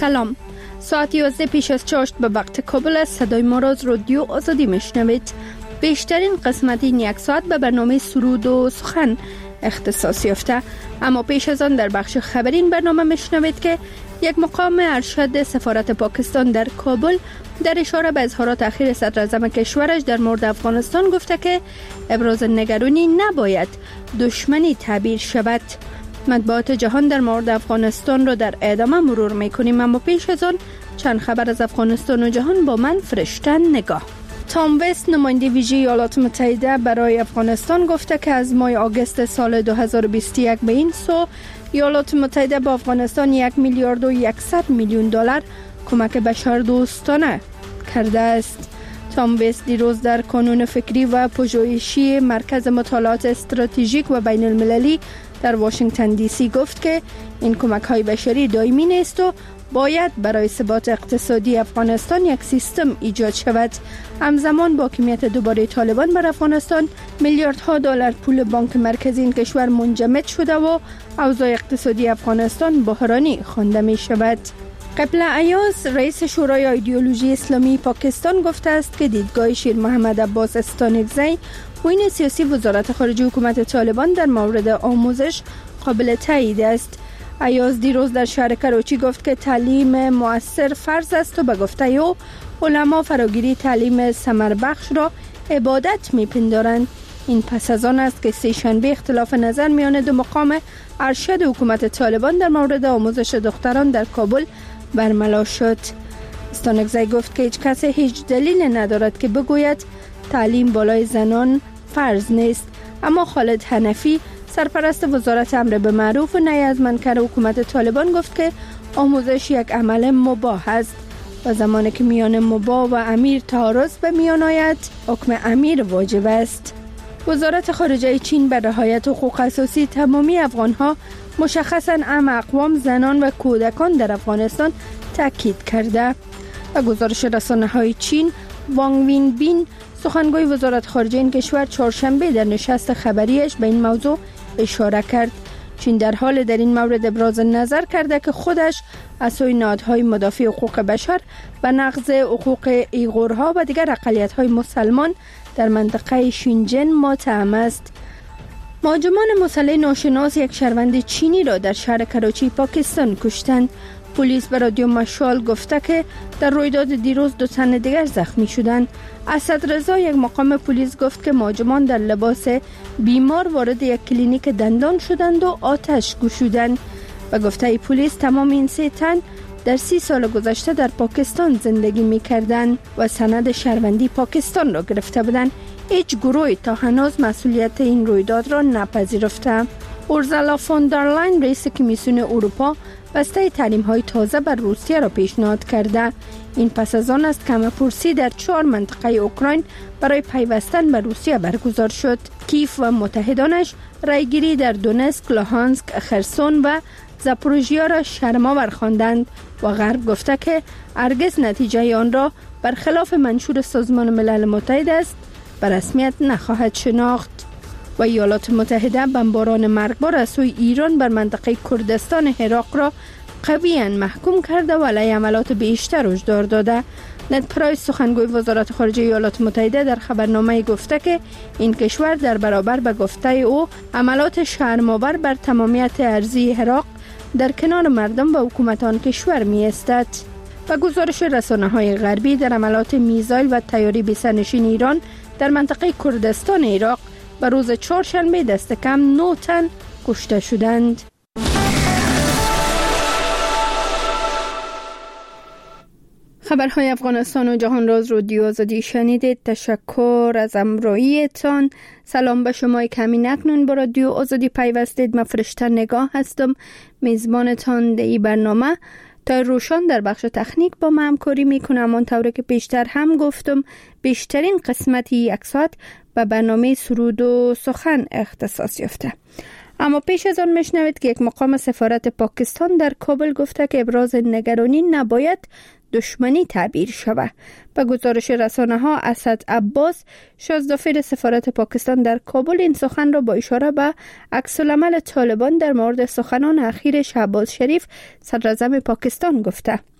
سلام. ساعت 11 پیش از 4 به وقت کابل است. صدای ما را از رادیو آزادی میشنوید. بیشترین قسمت این یک ساعت به برنامه سرود و سخن اختصاص یافته. اما پیش از آن در بخش خبری این برنامه میشنوید که یک مقام ارشد سفارت پاکستان در کابل در اشاره به اظهارات اخیر صدراعظم کشورش در مورد افغانستان گفته که ابراز نگرانی نباید دشمنی تعبیر شود. مطبوعات جهان در مورد افغانستان را در ادامه مرور میکنیم، اما پیش از آن چند خبر از افغانستان و جهان با من فرشته نگاه. تام وست نماینده ویژه ایالات متحده برای افغانستان گفته که از ماه آگوست سال 2021 به این سو ایالات متحده با افغانستان 1 میلیارد و 100 میلیون دلار کمک بشردوستانه کرده است. تام وست دیروز در کانون فکری و پژوهشی مرکز مطالعات استراتژیک و بین المللی در واشنگتن دی سی گفت که این کمک های بشری دائمی نیست و باید برای ثبات اقتصادی افغانستان یک سیستم ایجاد شود. همزمان با حاکمیت دوباره طالبان بر افغانستان میلیاردها دلار پول بانک مرکزی این کشور منجمد شده و اوضاع اقتصادی افغانستان بحرانی خوانده می شود. قبل ایاز رئیس شورای ایدئولوژی اسلامی پاکستان گفته است که دیدگاه شیر محمد عباس استانکزی معین سیاسی وزارت خارجه حکومت طالبان در مورد آموزش قابل تایید است. ایاز دیروز در شهر کراچی گفت که تعلیم مؤثر فرض است و به گفته او علما فراگیری تعلیم ثمربخش را عبادت می‌پندارند. این پس از آن است که سه‌شنبه اختلاف نظر میان دو مقام ارشد حکومت طالبان در مورد آموزش دختران در کابل برملا شد. استانکزی گفت که هیچ کس هیچ دلیل ندارد که بگوید تعلیم بالای زنان فرض نیست، اما خالد حنفی سرپرست وزارت امر به معروف و نهی از منکر حکومت طالبان گفت که آموزش یک عمل مباح است و زمانی که میان مباح و امیر تعارض به میان آید حکم امیر واجب است. وزارت خارجه چین بر رعایت حقوق اساسی تمامی افغانها مشخصاً اعم اقوام زنان و کودکان در افغانستان تاکید کرده. و گزارش رسانه‌های چین وانگ وین بین سخنگوی وزارت خارجه این کشور چهارشنبه در نشست خبریش به این موضوع اشاره کرد. چین در حال در این مورد ابراز نظر کرده که خودش از سوی نهادهای مدافع حقوق بشر به نقض حقوق ایغورها و دیگر اقلیت‌های مسلمان در منطقه شینجن متهم است. مهاجمان مسلح ناشناس یک شهروند چینی را در شهر کراچی پاکستان کشتند. پلیس به رادیو مشال گفته که در رویداد دیروز 2 تن دیگر زخمی شدند. اسد رضا یک مقام پلیس گفت که مهاجمان در لباس بیمار وارد یک کلینیک دندان شدند و آتش گشودند. و گفته پلیس تمام این 3 تن در 30 سال گذشته در پاکستان زندگی می کردند و سند شهروندی پاکستان را گرفته بودند. هیچ گروهی تا هنوز مسئولیت این رویداد را نپذیرفته. اورسولا فون در لاین رئیس کمیسیون اروپا بسته تحریم‌های تازه بر روسیه را پیشنهاد کرده. این پس از آن است که همه‌پرسی در 4 منطقه اوکراین برای پیوستن به روسیه برگزار شد. کیف و متحدانش رایگیری در دونسک، لوهانسک، خرسون و زاپوروژیا را شرم‌آور خواندند و غرب گفته که هرگز نتیجه آن را برخلاف منشور سازمان ملل متحد است به رسمیت نخواهد شناخت. و ایالات متحده بمباران مرگبار از سوی ایران بر منطقه کردستان عراق را قویاً محکوم کرده و علیه حملات بیشتر هشدار داده. ند پرایس سخنگوی وزارت خارجه ایالات متحده در خبرنامه گفته که این کشور در برابر به گفته او حملات شرم‌آور بر تمامیت ارضی عراق در کنار مردم و حکومت آن کشور می ایستد. و گزارش رسانه‌های غربی در حملات میزایل و طیاره بی‌سرنشین ایران در منطقه کردستان عراق به روز چهارشنبه دست کم 9 تن کشته شدند. خبرهای افغانستان و جهان را از رادیو آزادی شنیدید. تشکر از همراهیتان. سلام به شما که همین اکنون با رادیو آزادی پیوستید. من فرشته نگاه هستم، میزبانتان در این برنامه. تا روشان در بخش تکنیک با من همکاری میکنم. آنطوری که پیشتر هم گفتم بیشترین قسمتی یک ساعت به برنامه سرود و سخن اختصاص یافته. اما پیش از آن میشنوید که یک مقام سفارت پاکستان در کابل گفته که ابراز نگرانی نباید دشمنی تعبیر شود. به گزارش رسانه‌ها اسد عباس شازدافیر سفارت پاکستان در کابل این سخن را با اشاره به عکس‌العمل طالبان در مورد سخنان اخیر شهباز شریف صدراعظم پاکستان گفته.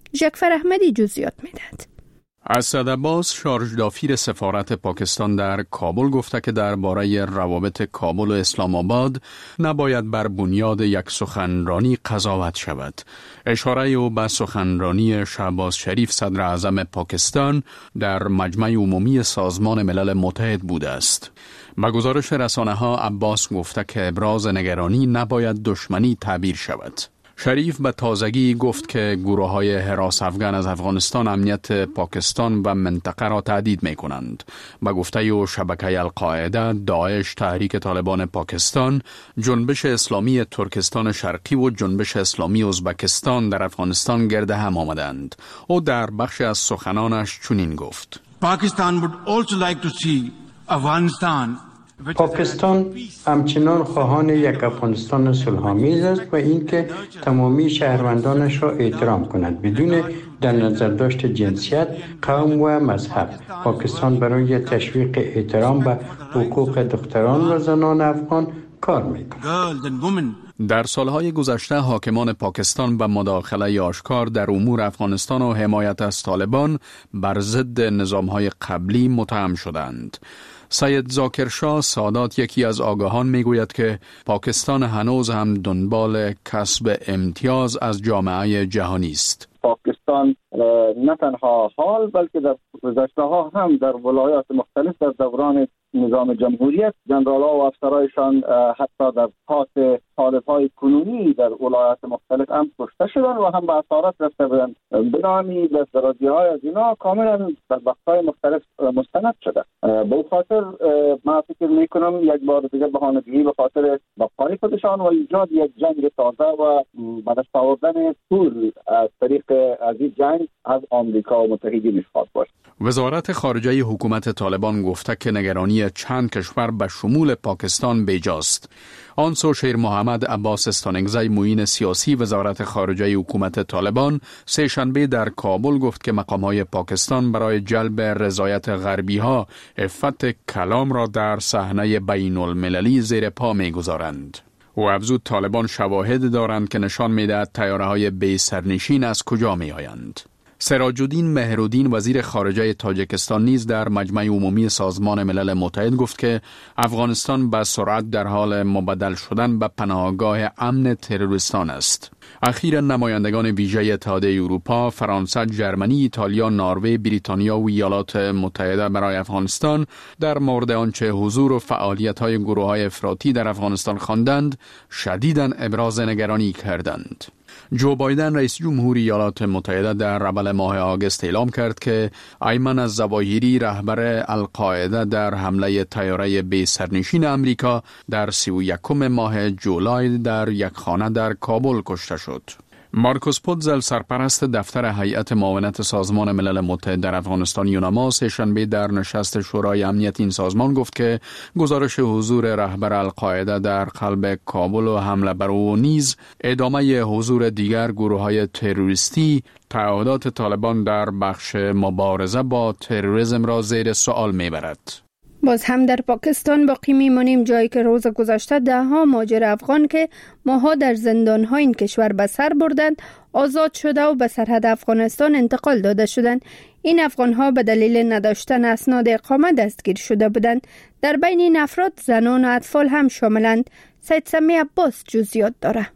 جعفر احمدی جزئیات میدهد. اسد عباس شارژدافیر سفارت پاکستان در کابل گفته که درباره روابط کابل و اسلام آباد نباید بر بنیاد یک سخنرانی قضاوت شود. اشاره او به سخنرانی شهباز شریف صدر اعظم پاکستان در مجمع عمومی سازمان ملل متحد بوده است. با گزارش رسانه‌ها عباس گفته که ابراز نگرانی نباید دشمنی تعبیر شود. شریف به تازگی گفت که گروه‌های حراس افغان از افغانستان امنیت پاکستان و منطقه را تهدید می‌کنند. به گفته او شبکه القاعده، داعش، تحریک طالبان پاکستان، جنبش اسلامی ترکستان شرقی و جنبش اسلامی ازبکستان در افغانستان گرد هم آمدند. او در بخش از سخنانش چنین گفت: پاکستان would also like to see افغانستان پاکستان همچنان خواهان یک افغانستان صلح‌آمیز است و اینکه تمامی شهروندانش را احترام کند بدون در نظر داشت جنسیت، قوم و مذهب. پاکستان برای تشویق احترام به حقوق دختران و زنان افغان کار می‌کند. در سالهای گذشته حاکمان پاکستان به مداخله آشکار در امور افغانستان و حمایت از طالبان بر ضد نظام‌های قبلی متهم شدند. سید ذاکر شاه سادات یکی از آگاهان میگوید که پاکستان هنوز هم دنبال کسب امتیاز از جامعه جهانی است. پاکستان نه تنها حال بلکه در گذشته ها هم در ولایات مختلف در دوران نظام جمهوریت جنرال‌ها و افسرایشان حتی در پاس طالب‌های کنونی در ولایات مختلف هم کشته شدند و هم به اسارت رفته بودند. بنامی دسترازی‌های از اینا کاملا در بخش‌های مختلف مستند شده. به خاطر ما فکر می‌کنم یک بار دیگه بهانه‌جویی به خاطر بقای خودشان و ایجاد یک جنگ تازه و به دست آوردن پول از طریق از این جنگ از آمریکا و متحدینش خواهد بود. وزارت خارجه حکومت طالبان گفته که نگرانی چند کشور به شمول پاکستان بیجاست. آنسو شیر محمد عباس استانگزی معین سیاسی وزارت خارجه حکومت طالبان سه‌شنبه در کابل گفت که مقام‌های پاکستان برای جلب رضایت غربی‌ها عفت کلام را در صحنه بین‌المللی زیر پا می‌گذارند. او افزود طالبان شواهد دارند که نشان می‌دهد طیاره‌های بی سرنشین از کجا می‌آیند. سراج الدین مهرالدین وزیر خارجه تاجیکستان نیز در مجمع عمومی سازمان ملل متحد گفت که افغانستان به سرعت در حال مبدل شدن به پناهگاه امن تروریستان است. اخیراً نمایندگان ویژه اتحادیه اروپا، فرانسه، ژرمنی، ایتالیا، نروژ، بریتانیا و ایالات متحده برای افغانستان در مورد آنچه حضور و فعالیت‌های گروه‌های افراطی در افغانستان خواندند، شدیداً ابراز نگرانی کردند. جو بایدن رئیس جمهور ایالات متحده در اول ماه آگوست اعلام کرد که ایمن الظواهری رهبر القاعده در حمله طیاره بی سرنشین امریکا در 31 ماه جولای در یک خانه در کابل کشته شد. مارکوس پوتزل سرپرست دفتر هیئت معاونت سازمان ملل متحد در افغانستان یوناما سه‌شنبه در نشست شورای امنیت این سازمان گفت که گزارش حضور رهبر القاعده در قلب کابل و حمله بر او نیز ادامه حضور دیگر گروه‌های تروریستی تعهدات طالبان در بخش مبارزه با تروریسم را زیر سوال میبرد. باز هم در پاکستان باقی میمانیم، جایی که روز گذشته ده‌ها مهاجر افغان که ماها در زندان‌های این کشور به سر بردند آزاد شده و به سرحد افغانستان انتقال داده شدند. این افغان‌ها به دلیل نداشتن اسناد اقامت دستگیر شده بودند. در بین این افراد زنان و اطفال هم شاملند. سید سمی عباس جزئیات داره.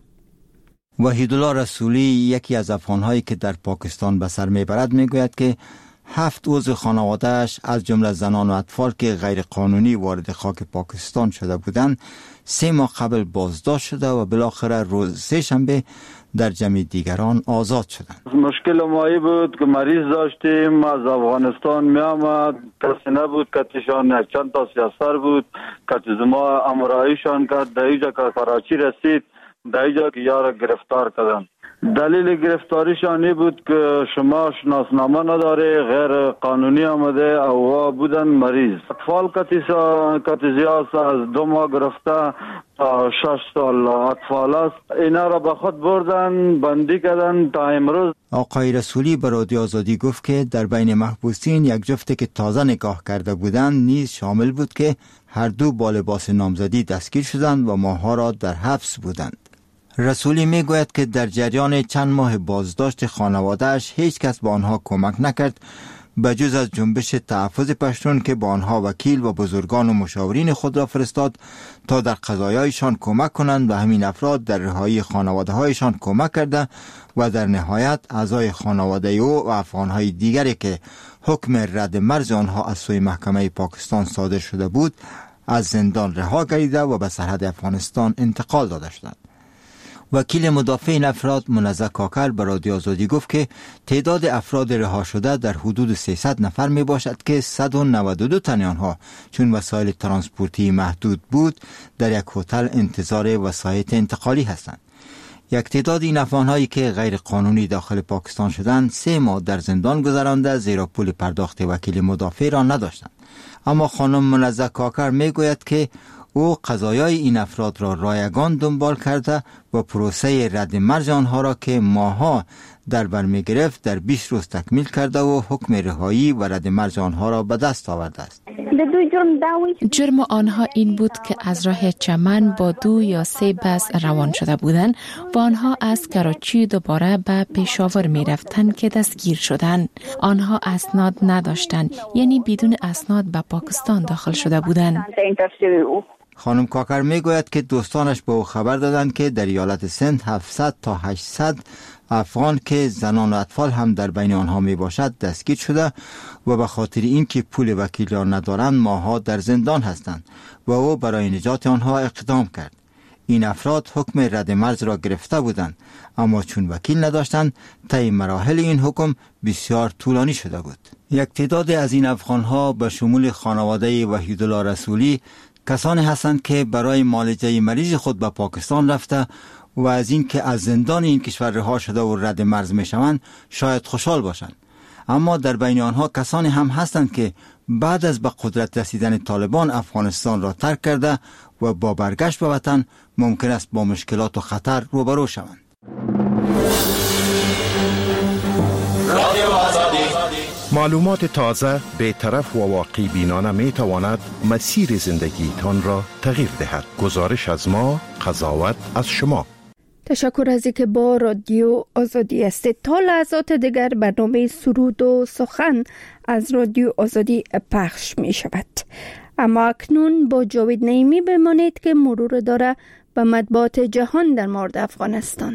وحیدالله رسولی یکی از افغان‌هایی که در پاکستان به سر میبرد میگوید که 7 عضو خانواده‌اش از جمله زنان و اطفال که غیر قانونی وارد خاک پاکستان شده بودند 3 ماه قبل بازداشت شده و بالاخره روز سه‌شنبه در جمع دیگران آزاد شدند. مشکل ما بود که مریض داشتیم از افغانستان می آمد، کسی نبود کتشان، چند تا سیاسر بود که ما امرایشان کرد. در اینجا که کراچی رسید در اینجا که یار گرفتار کردن. دلیل گرفتاریشان بود که شما شناسنامه نداره، غیر قانونی آمده او بودن مریض. اطفال کتیزیاس از 2 ماه گرفته تا 6 سال اطفال است. اینا را به خود بردن بندی کردن تا امروز. آقای رسولی به رادیو آزادی گفت که در بین محبوسین یک جفت که تازه نکاح کرده بودند نیز شامل بود که هر دو با لباس نامزدی دستگیر شدند و ماه‌ها را در حبس بودند. رسولی می گوید که در جریان چند ماه بازداشت خانواده‌اش هیچ کس به آنها کمک نکرد بجز از جنبش تحفظ پشتون که با آنها وکیل و بزرگان و مشاورین خود را فرستاد تا در قضایایشان کمک کنند و همین افراد در رهایی خانواده هایشان کمک کرده و در نهایت اعضای خانواده او و افغانهای دیگری که حکم رد مرز آنها از سوی محکمه پاکستان صادر شده بود از زندان رها گردیده و به سرحد افغانستان انتقال داده شدند. وکیل مدافع این افراد منزه کاکر به رادیو آزادی گفت که تعداد افراد رها شده در حدود 300 نفر می باشد که 192 تن آنها چون وسایل ترانسپورتی محدود بود در یک هتل انتظار وسایط انتقالی هستند. یک تعداد این افغان‌هایی که غیر قانونی داخل پاکستان شدند 3 ماه در زندان گذرانده زیرا پول پرداخت وکیل مدافع را نداشتند. اما خانم منزه کاکر می گوید که او قضایای این افراد را رایگان دنبال کرده و پروسه رد مرز آنها را که ماها در بر می گرفت در 20 روز تکمیل کرده و حکم رهایی و رد مرز آنها را به دست آورده است. جرم آنها این بود که از راه چمن با 2 یا 3 بس روان شده بودند و آنها از کراچی دوباره به پشاور می رفتند که دستگیر شدند. آنها اسناد نداشتند، یعنی بدون اسناد به پاکستان داخل شده بودند. خانم کاکر می گوید که دوستانش به او خبر دادند که در ایالت سند 700 تا 800 افغان که زنان و اطفال هم در بین آنها می باشد دستگیر شده و به خاطر اینکه پول وکیل را ندارند ماها در زندان هستند و او برای نجات آنها اقدام کرد. این افراد حکم رد مرز را گرفته بودند اما چون وکیل نداشتند طی مراحل این حکم بسیار طولانی شده بود. یک تعداد از این افغانها به شمول خانواده وحیدالله رسولی کسانی هستند که برای معالجه مریض خود به پاکستان رفته و از این که از زندان این کشور رها شده و رد مرز می شوند شاید خوشحال باشند. اما در بین آنها کسانی هم هستند که بعد از به قدرت رسیدن طالبان افغانستان را ترک کرده و با برگشت به وطن ممکن است با مشکلات و خطر روبرو شوند. معلومات تازه، بی‌طرف و واقعی بینانه می تواند مسیر زندگی تان را تغییر دهد. گزارش از ما، قضاوت از شما. تشکر از اینکه با رادیو آزادی هستید. تا لحظات دیگر برنامه سرود و سخن از رادیو آزادی پخش می شود. اما اکنون با جاوید نعیمی بمانید که مرور داره به مطبوعات جهان در مورد افغانستان.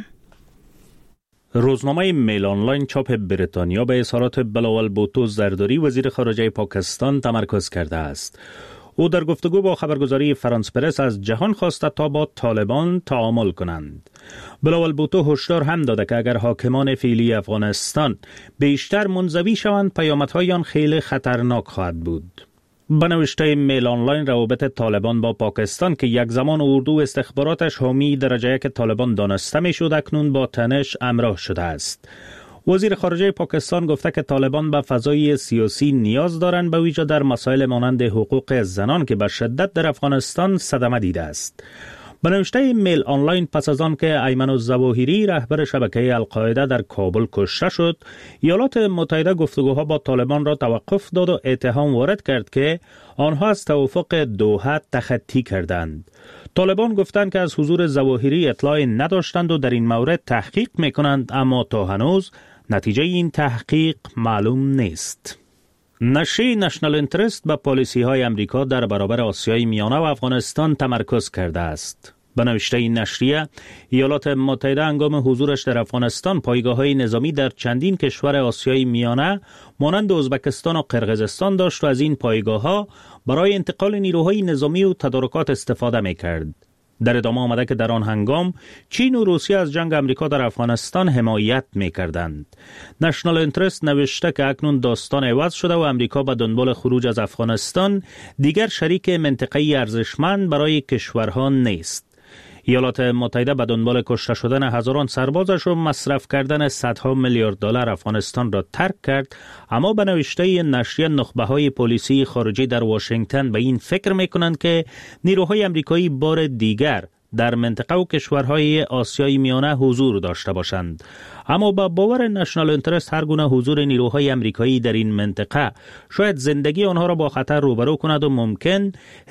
روزنامه میل آنلاین چاپ بریتانیا به اظهارات بلاول بوتو زرداری وزیر خارجه پاکستان تمرکز کرده است. او در گفتگو با خبرگزاری فرانس پرس از جهان خواسته تا با طالبان تعامل کنند. بلاول بوتو هشدار هم داده که اگر حاکمان فعلی افغانستان بیشتر منزوی شوند پیامدهای آن خیلی خطرناک خواهد بود. به نوشته میل آنلاین روابط طالبان با پاکستان که یک زمان اردو استخباراتش حامی درجه 1 طالبان دانسته می شد اکنون با تنش همراه شده است. وزیر خارجه پاکستان گفته که طالبان به فضای سیاسی نیاز دارند به ویژه در مسائل مانند حقوق زنان که به شدت در افغانستان صدمه دیده است. به نوشته میل آنلاین پس از آن که ایمن الظواهری رهبر شبکه القاعده در کابل کشته شد، ایالات متحده گفتگوها با طالبان را توقف داد و اتهام وارد کرد که آنها از توافق دوحه تخطی کردند. طالبان گفتند که از حضور ظواهری اطلاعی نداشتند و در این مورد تحقیق می‌کنند، اما تا هنوز نتیجه این تحقیق معلوم نیست. نشریه نشنال اینترست به پالیسی‌های امریکا در برابر آسیای میانه و افغانستان تمرکز کرده است. به نوشته این نشریه، ایالات متحده هنگام حضورش در افغانستان پایگاه‌های نظامی در چندین کشور آسیای میانه مانند ازبکستان و قرقیزستان داشت و از این پایگاه‌ها برای انتقال نیروهای نظامی و تدارکات استفاده می‌کرد. در ادامه آمده که در آن هنگام چین و روسیه از جنگ امریکا در افغانستان حمایت می‌کردند. نشنال اینترست نوشته که اکنون داستان عوض شده و امریکا به دنبال خروج از افغانستان دیگر شریک منطقه‌ای ارزشمند برای کشورها نیست. ایالات متحده به دنبال کشته شدن هزاران سربازش و مصرف کردن صدها میلیارد دلار افغانستان را ترک کرد، اما به نوشته نشریه نخبه‌های پلیسی خارجی در واشنگتن به این فکر می‌کنند که نیروهای امریکایی بار دیگر در منطقه و کشورهای آسیای میانه حضور داشته باشند. اما با باور نشنال اینترست هر گونه حضور نیروهای امریکایی در این منطقه شاید زندگی آنها را با خطر روبرو کند و ممکن